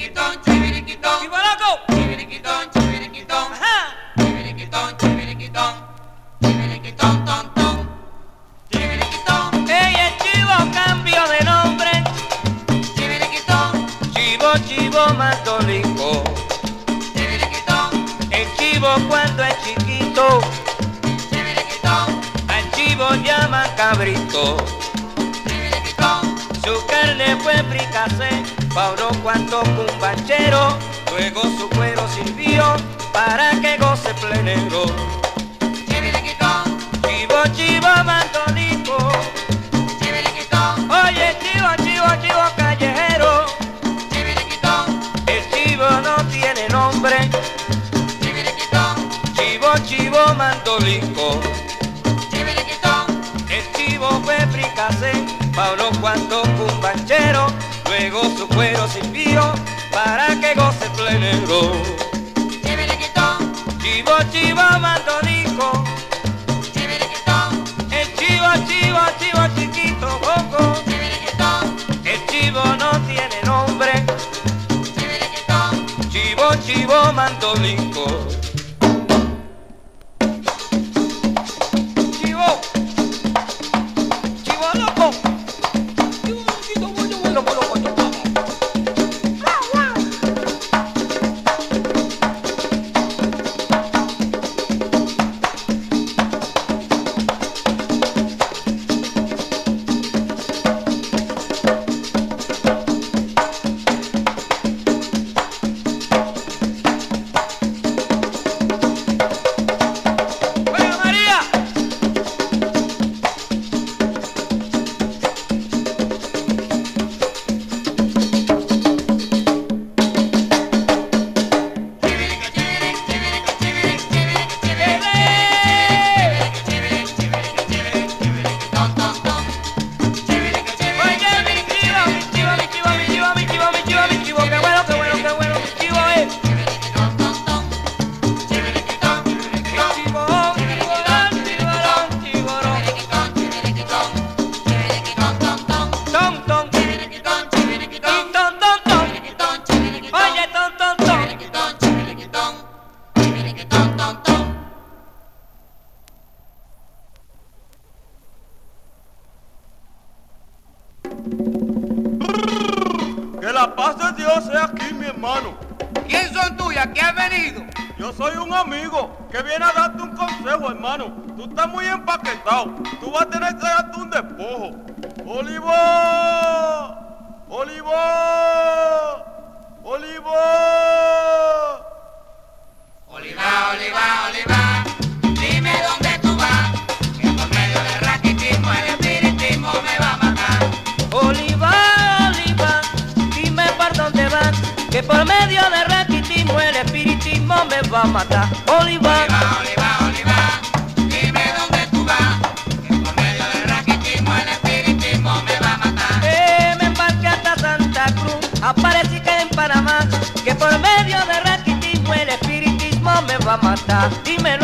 Chivo loco. Ajá. Ey, el chivo cambio de nombre. Chivo Mantolico. El chivo cuando es chiquito, al chivo llaman cabrito. Su carne fue fricasé pa' unos cuantos cumbancheros, luego su cuero sirvió para que goce plenero. Chivo Mantolico. Oye, chivo callejero. El chivo no tiene nombre. Chivo Mantolico. El chivo fue fricasé pa' unos cuantos cumbancheros, luego su cuero sirvió para que goce plenero. Chivo Mantolico. El chivo chiquito, poco. El chivo no tiene nombre. Chivo Mantolico. Chivo loco. Que la paz de Dios sea aquí, mi hermano. ¿Quién son tú y a qué has venido? Yo soy un amigo que viene a darte un consejo, hermano. Tú estás muy empaquetado. Tú vas a tener que darte un despojo. ¡Olivo! ¡Olivo! ¡Olivo! Oliva, dime dónde tú vas, que por medio del raquitismo el espiritismo me va a matar. Oliva, dime por dónde vas, que por medio del raquitismo el espiritismo me va a matar. Oliva, dime dónde tú vas, que por medio del raquitismo el espiritismo me va a matar. me embarqué hasta Santa Cruz, aparecí que en Panamá, que por medio del raquitismo el espiritismo me va a matar. Dímelo.